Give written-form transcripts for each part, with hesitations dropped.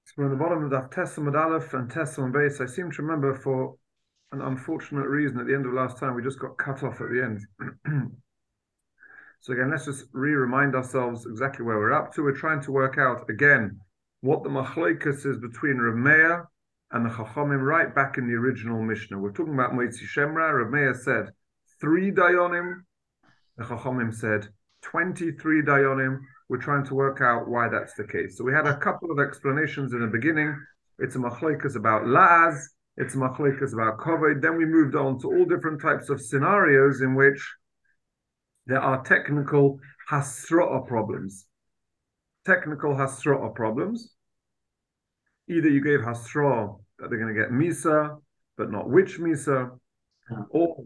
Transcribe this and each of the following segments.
So we're on the bottom of Daf Tesam and Aleph and Tesam base. I seem to remember, for an unfortunate reason, at the end of last time, we just got cut off at the end. So again, let's just remind ourselves exactly where we're up to. We're trying to work out again what the machlokes is between Rav Meir and the Chachamim right back in the original Mishnah. We're talking about Moitzi Shemra. Rav Meir said 3 dayonim. The Chachamim said 23 dayonim. We're trying to work out why that's the case. So we had a couple of explanations in the beginning. It's a machlokes about la'az. It's a machlokes about kovod. Then we moved on to all different types of scenarios in which there are technical hasro'ah problems. Technical hasro'ah problems. Either you gave hasro'ah that they're going to get misa, but not which misa, or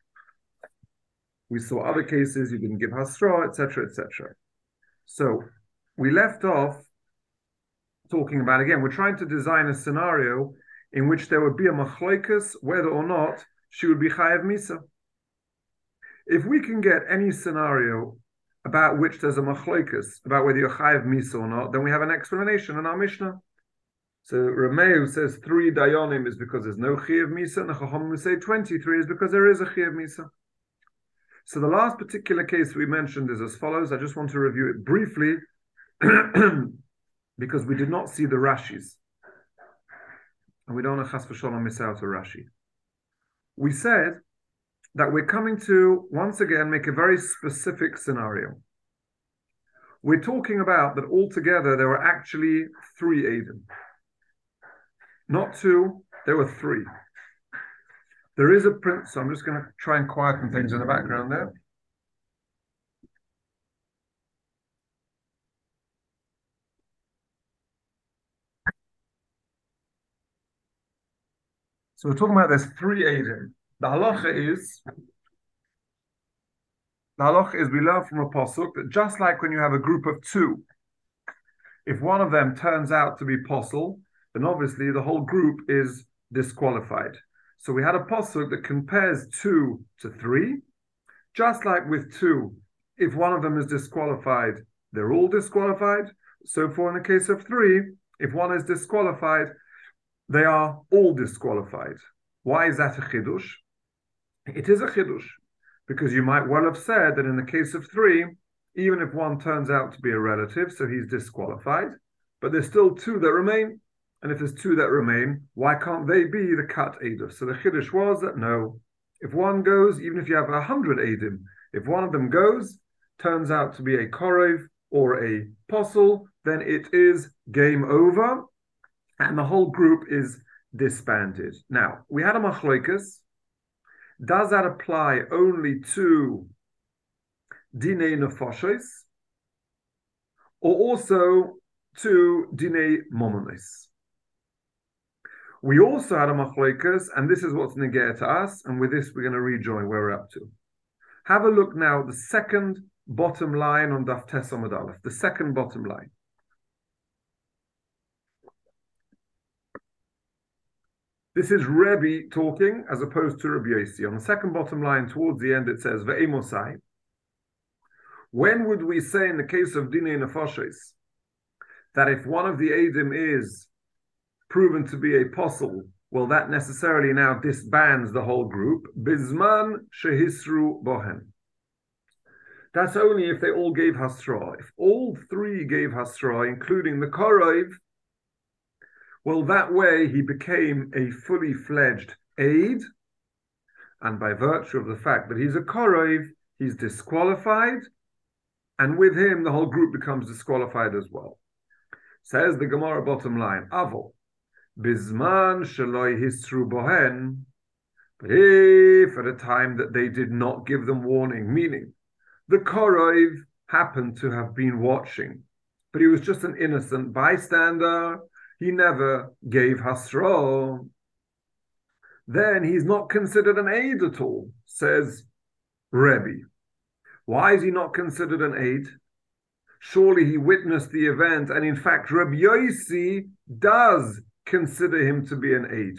we saw other cases you didn't give hasro'ah, etc., etc. So we left off talking about, again, we're trying to design a scenario in which there would be a machlokes whether or not she would be chayav misa. If we can get any scenario about which there's a machlokes about whether you're chayav misa or not, then we have an explanation in our Mishnah. So Rameu says 3 dayonim is because there's no chayav misa, and the Chachamim say 23 is because there is a chayav misa. So the last particular case we mentioned is as follows. I just want to review it briefly because we did not see the Rashis. And we don't want to chas v'sholom miss out a Rashi. We said that we're coming to, once again, make a very specific scenario. We're talking about that altogether there were actually 3 Eidim. Not 2, there were 3. There is a print, so I'm just going to try and quieten things in the background there. So we're talking about there's 3 Eidim. The halacha is we learn from a pasuk that just like when you have a group of 2, if one of them turns out to be posel, then obviously the whole group is disqualified. So we had a pasuk that compares 2 to 3. Just like with 2, if one of them is disqualified, they're all disqualified. So for in the case of 3, if one is disqualified, they are all disqualified. Why is that a chidush? It is a chidush because you might well have said that in the case of 3, even if one turns out to be a relative, so he's disqualified, but there's still 2 that remain. And if there's 2 that remain, why can't they be the cut Eidah? So the chiddush was that no, if one goes, even if you have 100 Eidim, if one of them goes, turns out to be a korov or a posel, then it is game over, and the whole group is disbanded. Now, we had a machlokes. Does that apply only to dinei nefashos, or also to dinei momonos? We also had a machlokes, and this is what's negeh to us, and with this we're going to rejoin where we're up to. Have a look now at the second bottom line on Daf Tes Amud Aleph, the second bottom line. This is Rebbe talking as opposed to Rabbi Yossi. On the second bottom line, towards the end, it says, Ve'emosai. When would we say in the case of Dinei Nefashos that if one of the Eidim is proven to be a posel, well, that necessarily now disbands the whole group? Bizman shehisru bohen. That's only if they all gave hasra. If all 3 gave hasra, including the korov, well, that way he became a fully fledged aid, and by virtue of the fact that he's a korov, he's disqualified, and with him the whole group becomes disqualified as well. Says the Gemara bottom line, Avol, Bizman shaloi hisru bohen, but if at a time that they did not give them warning, meaning the korov happened to have been watching, but he was just an innocent bystander, he never gave hasra, then he's not considered an aid at all, says Rebbe. Why is he not considered an aid? Surely he witnessed the event, and in fact Rabbi Yossi does consider him to be an aid.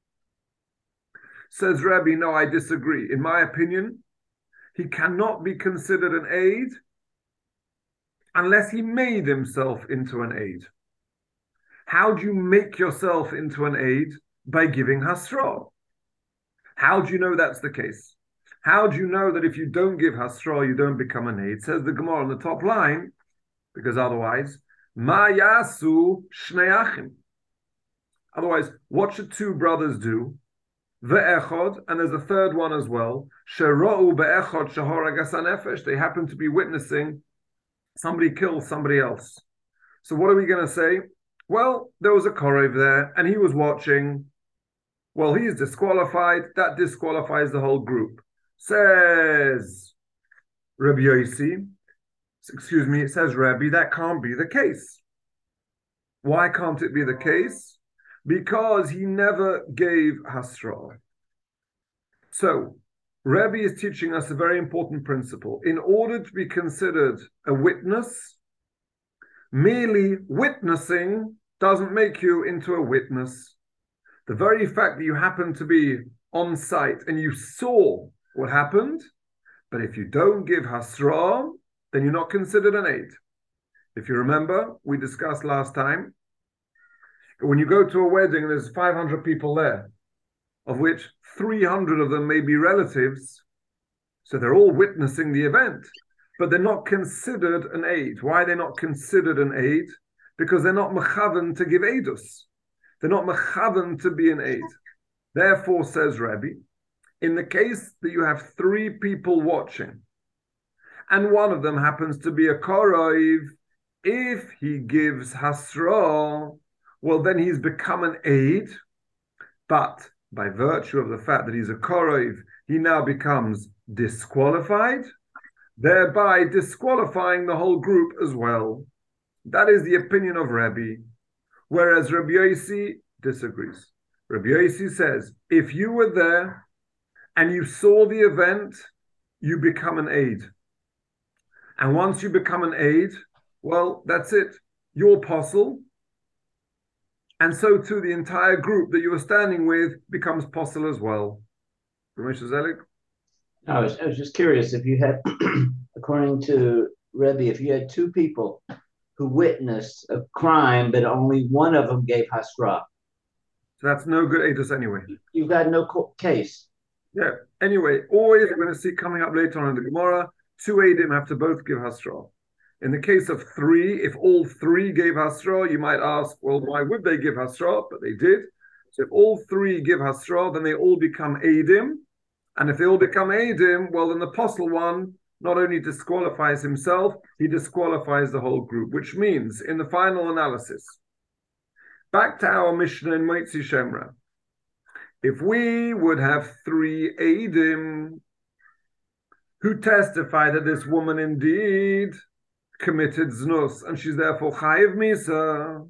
Says Rebbe, no, I disagree. In my opinion, he cannot be considered an aid unless he made himself into an aid. How do you make yourself into an aid? By giving hasra. How do you know that's the case? How do you know that if you don't give hasra, you don't become an aid? Says the Gemara on the top line, because otherwise, ma yasu shnei achim. Otherwise, what should two brothers do? Ve'echod, and there's a third one as well. Shera'u be'echod shahorag nefesh. They happen to be witnessing somebody kill somebody else. So what are we going to say? Well, there was a korev there, and he was watching. Well, he is disqualified. That disqualifies the whole group. Says Rabbi Yossi. Excuse me, it says Rabbi, that can't be the case. Why can't it be the case? Because he never gave hasra. So, Rabbi is teaching us a very important principle. In order to be considered a witness, merely witnessing doesn't make you into a witness. The very fact that you happen to be on site and you saw what happened, but if you don't give hasra, then you're not considered an aid. If you remember, we discussed last time, when you go to a wedding and there's 500 people there, of which 300 of them may be relatives, so they're all witnessing the event, but they're not considered an aid. Why are they not considered an aid? Because they're not mechaven to give aidus. They're not mechaven to be an aid. Therefore, says Rabbi, in the case that you have 3 people watching, and one of them happens to be a korev, if he gives hasra, well, then he's become an aid, but by virtue of the fact that he's a korev, he now becomes disqualified, thereby disqualifying the whole group as well. That is the opinion of Rabbi, whereas Rabbi Yossi disagrees. Rabbi Yossi says, if you were there and you saw the event, you become an aid. And once you become an aid, well, that's it. You're apostle. And so too, the entire group that you were standing with becomes apostle as well. Mr. Zelig? I was just curious if you had, according to Rebbe, if you had 2 people who witnessed a crime, but only one of them gave hasra. So that's no good aidus anyway. You've got no case. Yeah. Anyway, always we're going to see coming up later on in the Gemara, 2 aidim have to both give hasra. In the case of 3, if all 3 gave hasra, you might ask, well, why would they give hasra? But they did. So if all 3 give hasra, then they all become aidim. And if they all become aidim, well, then the apostle one not only disqualifies himself, he disqualifies the whole group, which means, in the final analysis, back to our Mishnah in Motzi Shemra, if we would have 3 aidim who testify that this woman indeed committed znus, and she's therefore chayiv misa.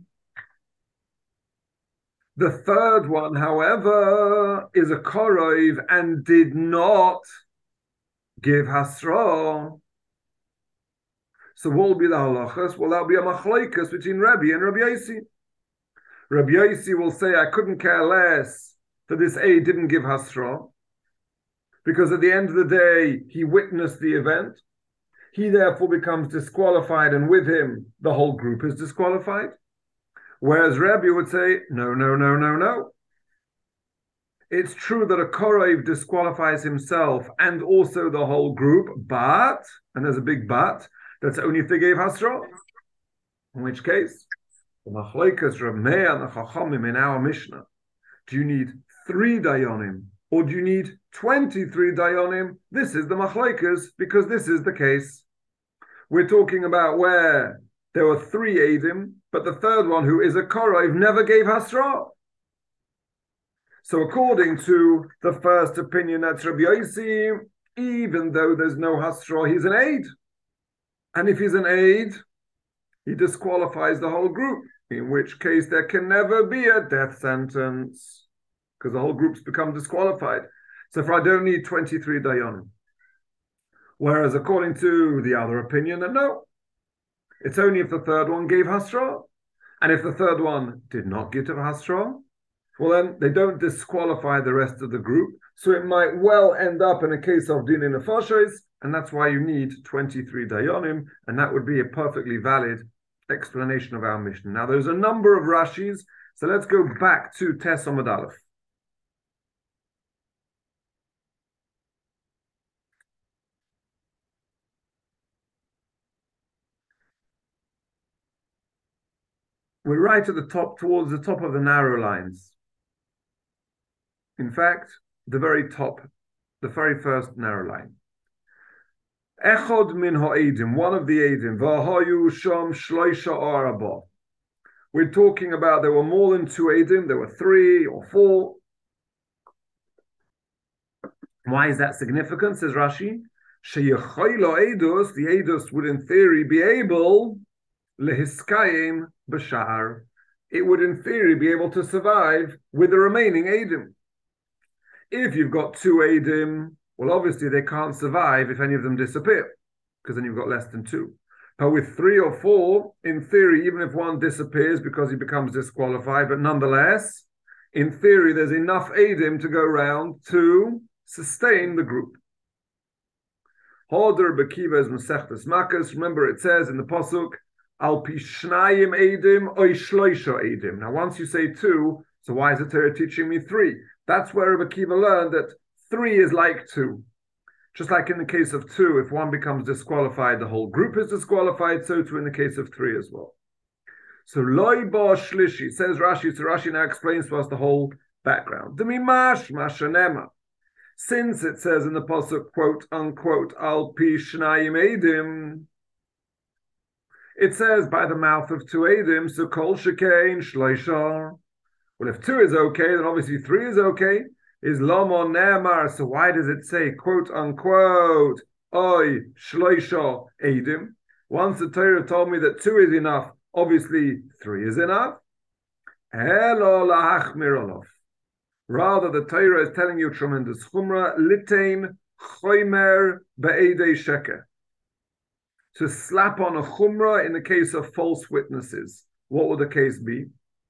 The third one, however, is a korev and did not give hasra. So what will be the halachas? Well, that'll be a machlokes between Rabbi and Rabbi Yossi. Rabbi Yossi will say, I couldn't care less that this aid didn't give hasra, because at the end of the day, he witnessed the event. He therefore becomes disqualified, and with him, the whole group is disqualified. Whereas Rabbi would say, no. It's true that a korev disqualifies himself and also the whole group, but, and there's a big but, that's only if they gave hasra. In which case, the machlokes Rav Meir and the Chachamim in our Mishnah, do you need 3 dayanim or do you need 23 dayanim? This is the machlokes, because this is the case. We're talking about where there were 3 Eidim, but the third one, who is a korev, never gave hasra. So according to the first opinion, that's Rabbi Yossi, even though there's no hasra, he's an aid. And if he's an aid, he disqualifies the whole group, in which case there can never be a death sentence, because the whole group's become disqualified. So if I don't need 23 dayanim. Whereas according to the other opinion, that no, it's only if the third one gave hasra. And if the third one did not give hasra, well then they don't disqualify the rest of the group. So it might well end up in a case of din in nefashos, and that's why you need 23 dayanim, and that would be a perfectly valid explanation of our Mishnah. Now, there's a number of Rashis, so let's go back to Tes Amud Aleph. We're right at the top, towards the top of the narrow lines. In fact, the very top, the very first narrow line. Echod min ha'edim, one of the edim, v'hayu sham shloisha araba. We're talking about there were more than two edim, there were 3 or 4. Why is that significant, says Rashi? Sheyechoyla edus, the edus would in theory be able lehiskayim b'shar. It would in theory be able to survive with the remaining edim. If you've got 2 edim, well, obviously they can't survive if any of them disappear, because then you've got less than 2. But with 3 or 4, in theory, even if one disappears because he becomes disqualified, but nonetheless, in theory, there's enough edim to go around to sustain the group. Hoder Bekiva's Masechtas Makkos. Remember, it says in the pasuk, "Al pi shnayim edim oy shloisha edim." Now, once you say 2, so why is the Torah teaching me 3? That's where Rebbe Kiva learned that 3 is like 2. Just like in the case of 2, if one becomes disqualified, the whole group is disqualified, so too in the case of 3 as well. So loy ba shlishi, says Rashi, so Rashi now explains to us the whole background. Demimash mashanema. Since it says in the pasuk, quote unquote, al pi shnayim edim, it says by the mouth of 2 edim, so kol shekein shloisha. Well, if 2 is okay, then obviously 3 is okay. Is Lomo Ne'amar, so why does it say, quote unquote, Oy Shloisha Edim? Once the Torah told me that 2 is enough, obviously 3 is enough. Elo lahachmir olav. Rather, the Torah is telling you tremendous chumrah, litain choimer be'edei sheker. To slap on a chumrah in the case of false witnesses. What would the case be?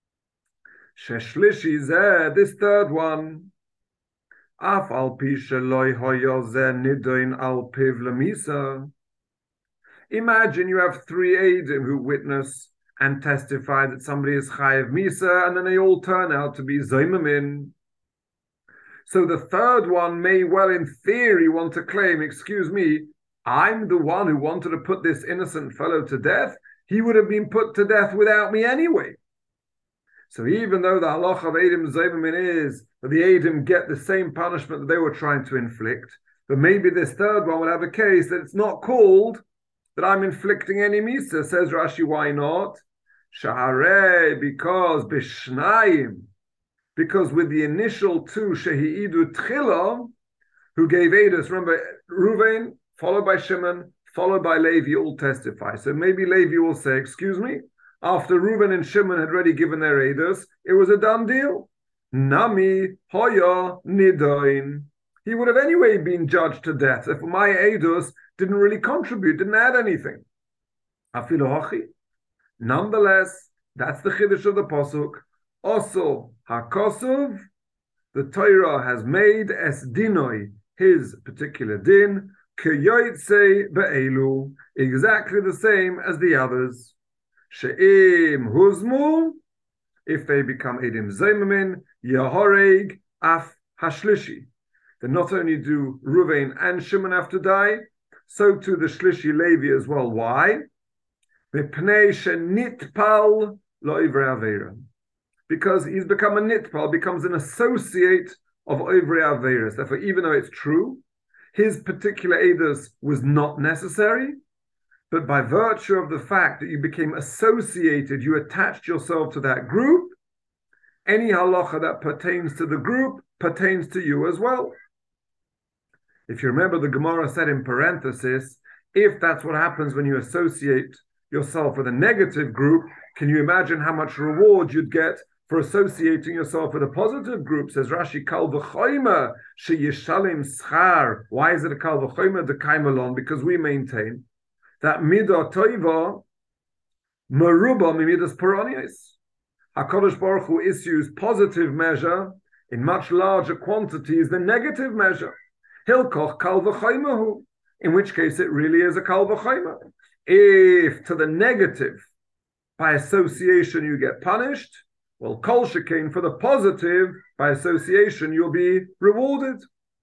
Sheshlishi zeh, this third one. Af al pi sheloi hoyo zeh nidoin al piv lemisa. Imagine you have 3 edim who witness and testify that somebody is chayev misa, and then they all turn out to be zaymamin. So the third one may well, in theory, want to claim, excuse me, I'm the one who wanted to put this innocent fellow to death. He would have been put to death without me anyway. So even though the halacha of Edim Zaymamin is that the Edim get the same punishment that they were trying to inflict, but maybe this third one will have a case that it's not called that I'm inflicting any misa. Says Rashi, why not? Shaharei, because Bishnayim, because with the initial 2 Shehi'idu Tchila, who gave Edus, remember, Ruvain, followed by Shimon, followed by Levi, all testify. So maybe Levi will say, excuse me, after Reuben and Shimon had already given their edus, it was a done deal. Nami hoya nidoin. He would have anyway been judged to death if my edus didn't really contribute, didn't add anything. Afilu hachi. Nonetheless, that's the chiddush of the pasuk. Also hakosov, the Torah has made es dinoi, his particular din, keyoytse be'elu, exactly the same as the others. She'im huzmu, if they become edim zaymamin, yahoreg af hashlishi. Then not only do Ruvain and Shimon have to die, so too the Shlishi Levi as well. Why? Because he's become a nitpal, becomes an associate of Ovrei Averis. Therefore, even though it's true, his particular edus was not necessary, but by virtue of the fact that you became associated, you attached yourself to that group, any halacha that pertains to the group pertains to you as well. If you remember, the Gemara said in parenthesis, if that's what happens when you associate yourself with a negative group, can you imagine how much reward you'd get for associating yourself with a positive group? Says Rashi, Kal v'choyma sheyishalim schar. Why is it a Kal v'choyma dekaimalon? Because we maintain that midah toiva meruba mimidas paronios. HaKadosh Baruch Hu issues positive measure in much larger quantities than negative measure. Hilkoch kal v'chaymahu, in which case it really is a kal v'chayma. If to the negative by association you get punished. Well, kol shekain for the positive, by association you'll be rewarded.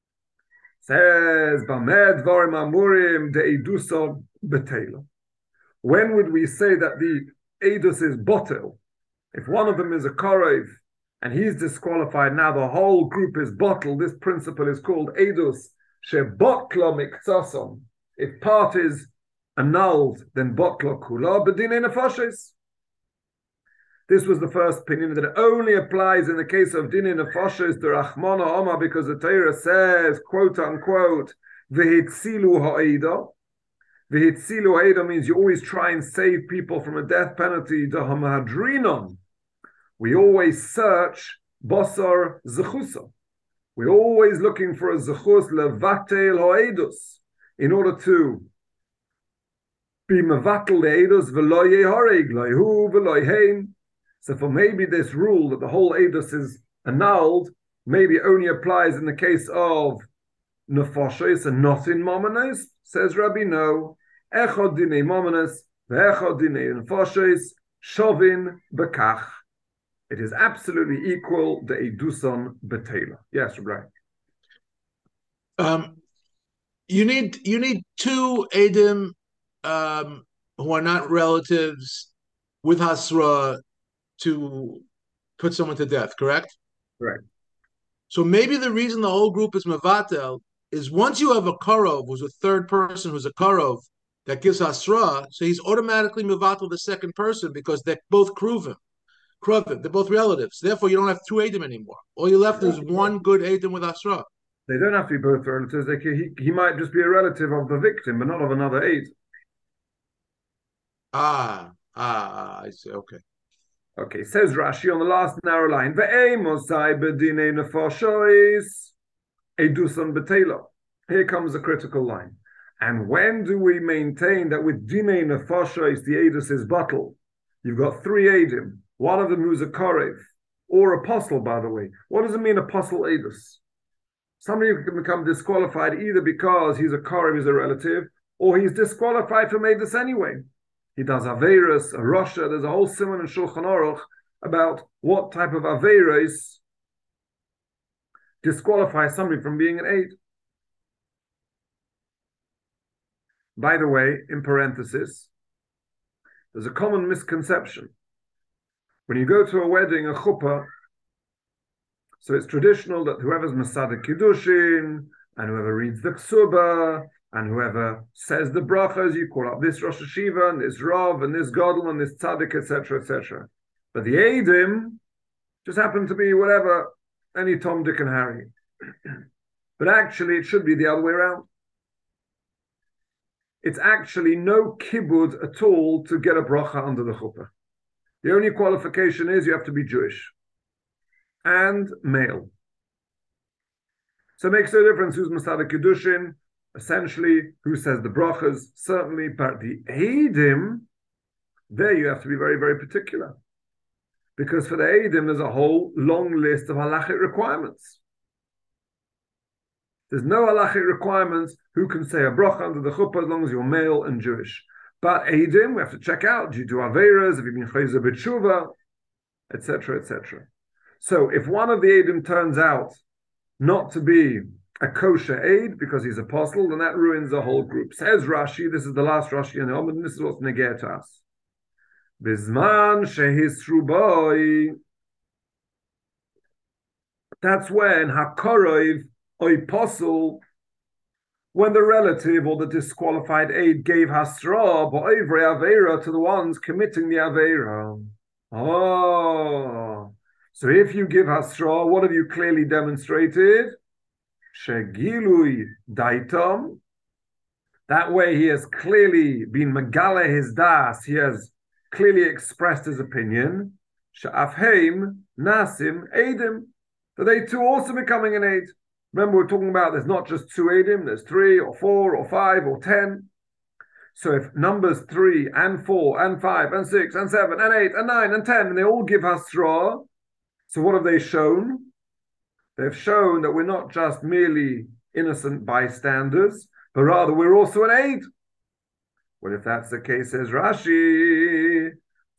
Says Bamed Dvarim Amurim De'idusa Betela. When would we say that the edus is botel? If one of them is a korev and he's disqualified, now the whole group is bottled. This principle is called edus shebotla miktsasam. If part is annulled, then botla kula bedine nefashes. This was the first opinion, that it only applies in the case of dine nefashes the Rachmana Omar, because the Torah says, quote unquote, v'hitzilu ha'eda. V'hitzilu ha'eda means you always try and save people from a death penalty. Dahamahadrinon. We always search basar zechusa. We're always looking for a zechus levatel ha'edus in order to be mevatel le'edus v'lo yehareg lo'hu v'lo yehein. So for maybe this rule that the whole edus is annulled, maybe only applies in the case of nefashos and not in momenos, says Rabbi, no. Echad dinei momenos ve'echad dinei nefashos shovin bekach. It is absolutely equal, the eduson betela. Yes, Rabbi. You need two edim who are not relatives with hasra to put someone to death, correct? Correct. So maybe the reason the whole group is mevatel is once you have a karov, who's a third person, who's a karov, that gives hasra, so he's automatically mevatel the second person because they're both kruvim. They're both relatives. Therefore, you don't have two edim anymore. All you left is one good edim with hasra. They don't have to be both relatives. He might just be a relative of the victim, but not of another aid. I see. Okay. Okay, says Rashi on the last narrow line, here comes the critical line. And when do we maintain that with dinei nefashos the edus is bottled? You've got three edim, one of them who's a korev, or apostle, by the way. What does it mean, apostle edus? Somebody who can become disqualified either because he's a korev, he's a relative, or he's disqualified from edus anyway. He does Averas, a Rosha. There's a whole simon in Shulchan Aruch about what type of Averas disqualifies somebody from being an aid. By the way, in parenthesis, there's a common misconception. When you go to a wedding, a chuppah, so it's traditional that whoever's Masadik Kiddushin and whoever reads the Ksuba and whoever says the brachas, you call up this Rosh Hashiva and this Rav and this Gadol and this Tzaddik, etc., etc. But the Eidim just happen to be whatever, any Tom, Dick, and Harry. But actually, it should be the other way around. It's actually no kibbud at all to get a bracha under the chuppah. The only qualification is you have to be Jewish and male. So it makes no difference who's Masadik Kiddushin, essentially, who says the brachas, certainly, but the Eidim, there you have to be very, very particular. Because for the Eidim, there's a whole long list of halachic requirements. There's no halachic requirements who can say a bracha under the chuppah as long as you're male and Jewish. But Eidim, we have to check out, do you do Averas, have you been Chayzer B'tshuva, etc., etc. So if one of the Eidim turns out not to be a kosher aid because he's apostle, then that ruins the whole group. Says Rashi, this is the last Rashi in the Omid, and this is what's negeh to us. Bizman shehisru boy. That's when hakorov or apostle, when the relative or the disqualified aid gave hasra ba'ovrei aveira to the ones committing the aveira. Oh, so if you give hasra, what have you clearly demonstrated? Shegilui daitam. That way he has clearly been megale his das. He has clearly expressed his opinion. Sha'afheim nasim edim. That they too also becoming an aid. Remember, we're talking about there's not just two edim, there's 3 or 4 or 5 or 10. So if numbers 3 and 4 and 5 and 6 and 7 and 8 and 9 and 10, and they all give hasra, so what have they shown? They've shown that we're not just merely innocent bystanders, but rather we're also an aid. Well, if that's the case, says Rashi,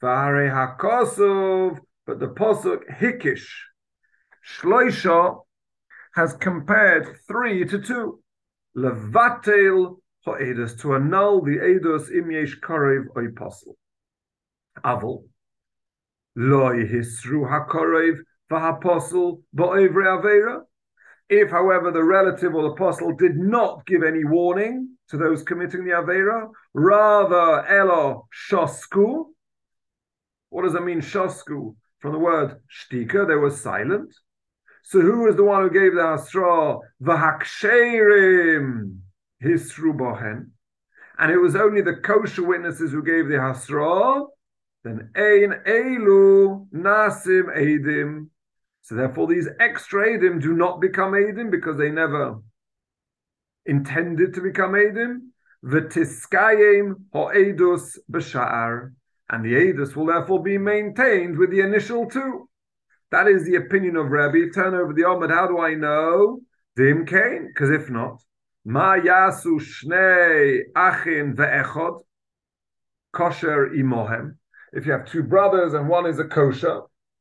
V'harei hakosov, but the posuk hikish shloisha has compared 3 to 2. Levatel ha'edus, to annul the edus im yesh karev oy posel. Aval loy hisru hakarev v'haposel ba'ovre avera. If, however, the relative or the apostle did not give any warning to those committing the avera, rather elo shosku. What does that mean, shosku? From the word shtika, they were silent. So who was the one who gave the hasra? V'haksherim hisru bohen. And it was only the kosher witnesses who gave the hasra. Then ein elu nasim edim. So therefore these extra edim do not become edim because they never intended to become edim. V'tiskayim ha'edus b'sha'ar. And the edus will therefore be maintained with the initial 2. That is the opinion of Rabbi. Turn over the Omid. How do I know? Dim kain. Because if not, ma yasu shnei achin ve'echod kosher imohem. If you have 2 brothers and one is a kosher,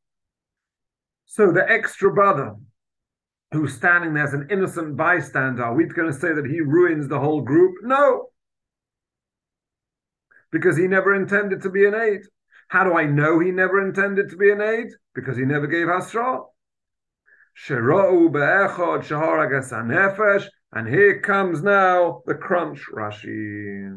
so the extra brother who's standing there as an innocent bystander, are we going to say that he ruins the whole group? No. Because he never intended to be an aid. How do I know he never intended to be an aid? Because he never gave hasra. Shera'u be'echad shahar agas hanefesh. And here comes now the crunch, Rashi.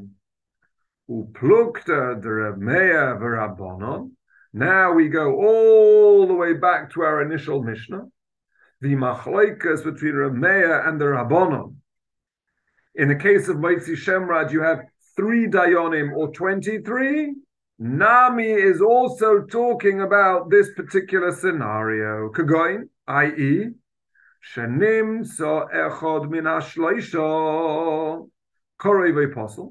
Uplukta de Reb Meir v'Rabbanon. Now we go all the way back to our initial Mishnah. The machloikas between Reb Meir and the Rabbanon. In the case of Motzi Shemrad, you have 3 dayonim or 23. Nami is also talking about this particular scenario. Kagoin, i.e., shenim so echod min hashloisha korei apostle.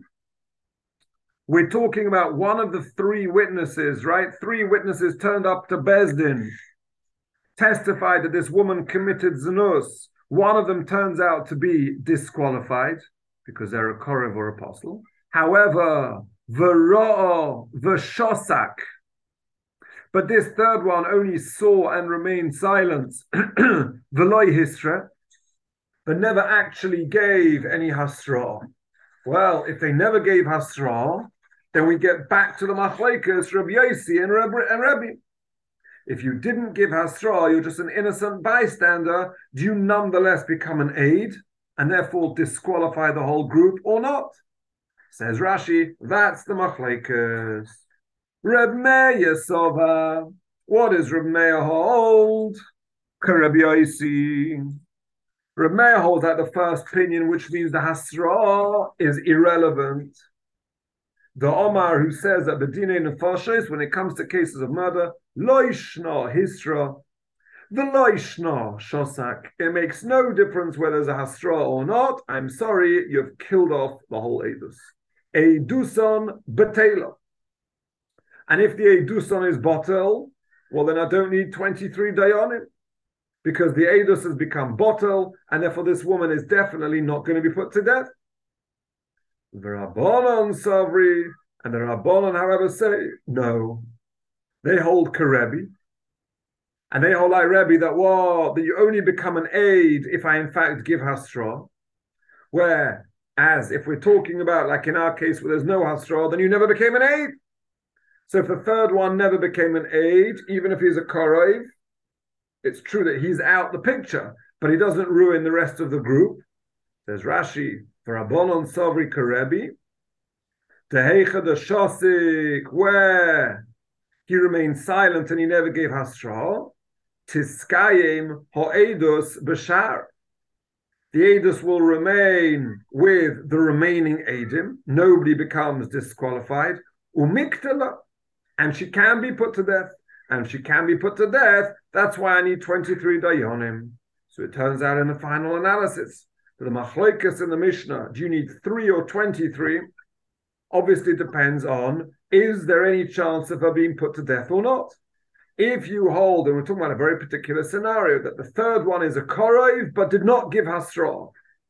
We're talking about one of the 3 witnesses, right? 3 witnesses turned up to Bezdin, testified that this woman committed znus. One of them turns out to be disqualified because they're a korev or apostle. However, v'ro'o v'shosak. But this third one only saw and remained silent, v'loy hisra, but never actually gave any hasra. Well, if they never gave hasra, then we get back to the machlekes, Rabbi Yossi and Rabbi. If you didn't give hasra, you're just an innocent bystander. Do you nonetheless become an aid and therefore disqualify the whole group or not? Says Rashi, that's the machlekes. Reb Meir Sova. What does Reb Meir hold? Rabbi Yossi. Reb Meir holds out the first opinion, which means the hasra is irrelevant. The Omar who says that the dinei nefashos, when it comes to cases of murder, loishna hisra, the loishna shosak. It makes no difference whether there's a hasra or not. I'm sorry, you've killed off the whole edus. Eiduson betela. And if the eiduson is botel, well then I don't need 23 dayanim, because the edus has become botel, and therefore this woman is definitely not going to be put to death. The Rabbanon Savri, and the Rabbanon, however, say no. They hold Karebi, and they hold like Rebbe that you only become an aid if I in fact give hasra. Whereas if we're talking about, like in our case, where there's no hasra, then you never became an aid. So if the third one never became an aid, even if he's a korev, it's true that he's out the picture, but he doesn't ruin the rest of the group. There's Rashi. For Rabbanon Savri Karebi, Teheicha the Shosik, where he remained silent and he never gave hasra, Tiskayim Ho'edus Bashar. The edus will remain with the remaining edim. Nobody becomes disqualified. Umiktala, and she can be put to death. And she can be put to death. That's why I need 23 dayanim. So it turns out in the final analysis, the machlokes in the Mishnah, do you need 3 or 23? Obviously depends on, is there any chance of her being put to death or not? If you hold, and we're talking about a very particular scenario, that the third one is a korov but did not give hasra,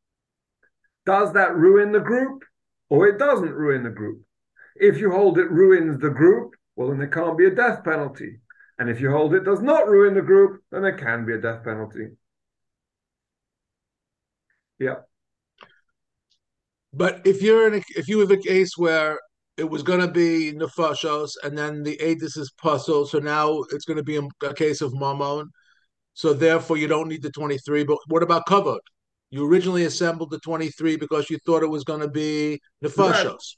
does that ruin the group? Or it doesn't ruin the group? If you hold it ruins the group, well, then there can't be a death penalty. And if you hold it does not ruin the group, then there can be a death penalty. Yeah. But if you have a case where it was going to be nefashos and then the edus is puzzle, so now it's going to be a case of mammon, so therefore you don't need the 23. But what about kavod? You originally assembled the 23 because you thought it was going to be nefashos.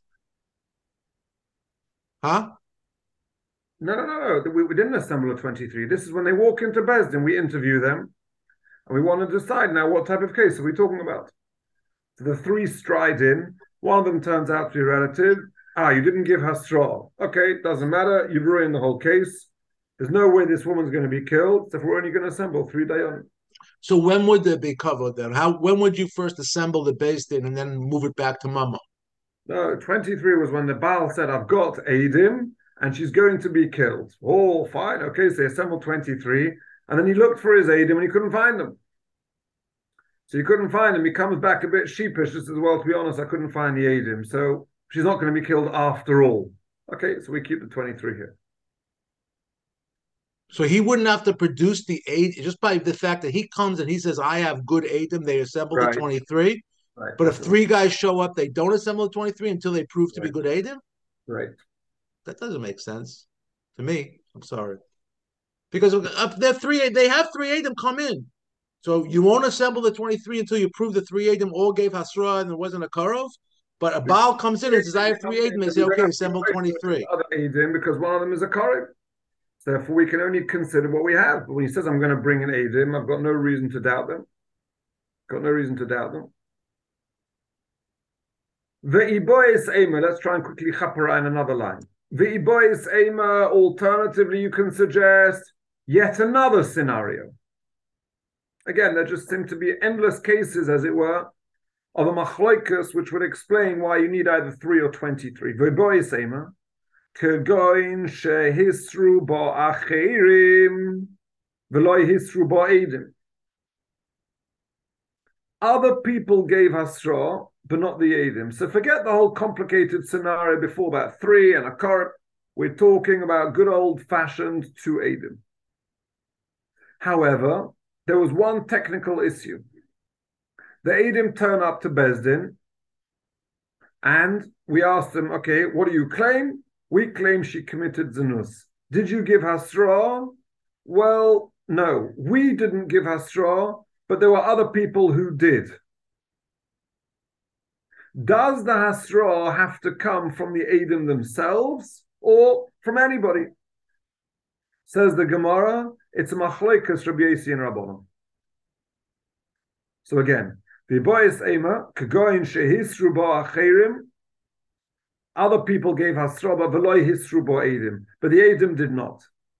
Huh? No. We didn't assemble a 23. This is when they walk into Bezdin, we interview them, and we want to decide now what type of case are we talking about. So the three stride in. One of them turns out to be a relative. You didn't give her straw. Okay, doesn't matter. You've ruined the whole case. There's no way this woman's going to be killed. So we're only going to assemble 3 dayanim. So when would there be kavod then? When would you first assemble the Beis Din and then move it back to mama? No, 23 was when the Baal said, I've got Eidim, and she's going to be killed. Oh, fine. Okay, so he assembled 23, and then he looked for his Eidim, and he couldn't find them. So he couldn't find them. He comes back a bit sheepish, just as well, to be honest, I couldn't find the Eidim. So she's not going to be killed after all. Okay, so we keep the 23 here. So he wouldn't have to produce the aid just by the fact that he comes and he says, I have good Eidim, they assemble the 23. Right. But if 3 guys show up, they don't assemble the 23 until they prove to be good Eidim? Right. That doesn't make sense to me. I'm sorry. Because they have 3 Eidim come in. So you won't assemble the 23 until you prove the 3 Eidim all gave Hasra and there wasn't a Karov. But a Baal comes in and says, I have 3 Eidim. They say, okay, assemble 23. Other Eidim because one of them is a Karov. Therefore, we can only consider what we have. But when he says, I'm going to bring an Eidim, I've got no reason to doubt them. Ve'ibois Ema, let's try and quickly chapara in another line. Ve'ibois Ema, alternatively, you can suggest yet another scenario. Again, there just seem to be endless cases, as it were, of a machloikus, which would explain why you need either 3 or 23. Ve'ibois Ema, kegoin shehisru bo achirim, ve'loi hisru bo eidim. Other people gave Hasra, but not the Eidim. So forget the whole complicated scenario before that. 3 and a Korb. We're talking about good old-fashioned 2 Eidim. However, there was one technical issue. The Eidim turn up to Bezdin, and we asked them, okay, what do you claim? We claim she committed Zanus. Did you give Hasra? Well, no. We didn't give Hasra, but there were other people who did. Does the Hasra have to come from the Eidim themselves or from anybody? Says the Gemara, it's a machloikas Rabbi Yossi and Rabbanon. So again, the Bois Ema, Kagoin Shehisru Bo Acherim, other people gave Hasra, but Veloi Hisru Bo Eidim, but the Eidim did not.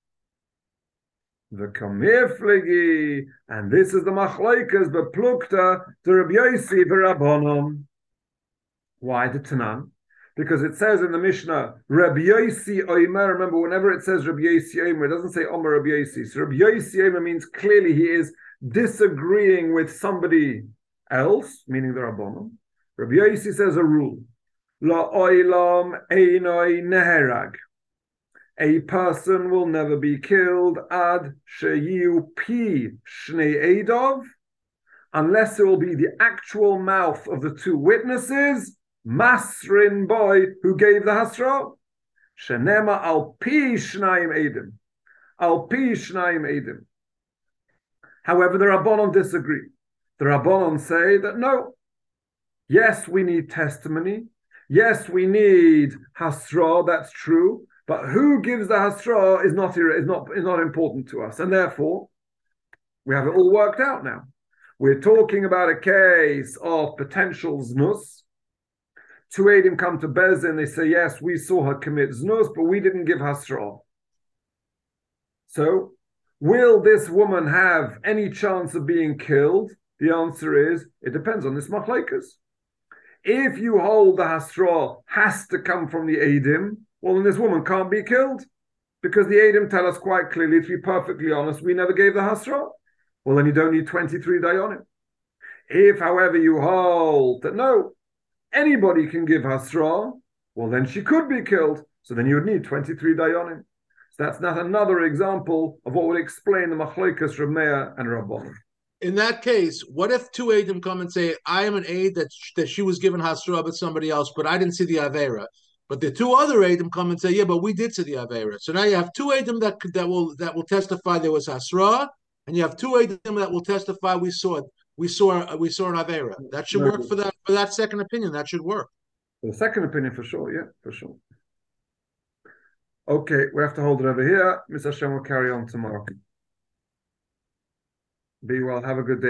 The Kamiflegi, and this is the machloikas beplukta to Rabbi Yossi v'Rabbanon. Why the Tanan? Because it says in the Mishnah, Rabbi Yossi Omer. Remember, whenever it says Rabbi Yossi Omer, it doesn't say Omer Rabbi Yossi. So Rabbi Yossi Omer means clearly he is disagreeing with somebody else, meaning the Rabbanon. Rabbi Yossi says a rule: La oilam einoi neherag. A person will never be killed ad sheyu pi shnei eidov, unless it will be the actual mouth of the 2 witnesses, masrin boy, who gave the hasra. Shenema al pi shnayim eidim. Al pi shnayim eidim. However, the Rabbanon disagree. The Rabbanon say that no, yes, we need testimony. Yes, we need hasra, that's true. But who gives the hasra is not important to us. And therefore, we have it all worked out now. We're talking about a case of potential znus. 2 Eidim come to Bezdin, they say, yes, we saw her commit znus, but we didn't give hasra. So, will this woman have any chance of being killed? The answer is, it depends on this machlekes. If you hold the hasra has to come from the Eidim, well, then this woman can't be killed, because the Eidim tell us quite clearly, to be perfectly honest, we never gave the hasra. Well, then you don't need 23 dayanim. If, however, you hold that no, anybody can give hasra, well, then she could be killed. So then you would need 23 dayanim. So that's not another example of what would explain the machlokas Reb Meir and Rabbanan. In that case, what if two Eidim come and say, I am an Eid that she was given Hasra by somebody else, but I didn't see the Avera. But the two other Eidim come and say, yeah, but we did see the Avera. So now you have two Eidim that will testify there was Hasra, and you have two Eidim that will testify we saw an Avera. That should work for that second opinion. That should work. For the second opinion, for sure, yeah, for sure. Okay, we have to hold it over here. Mr. Hashem will carry on tomorrow. Be well. Have a good day.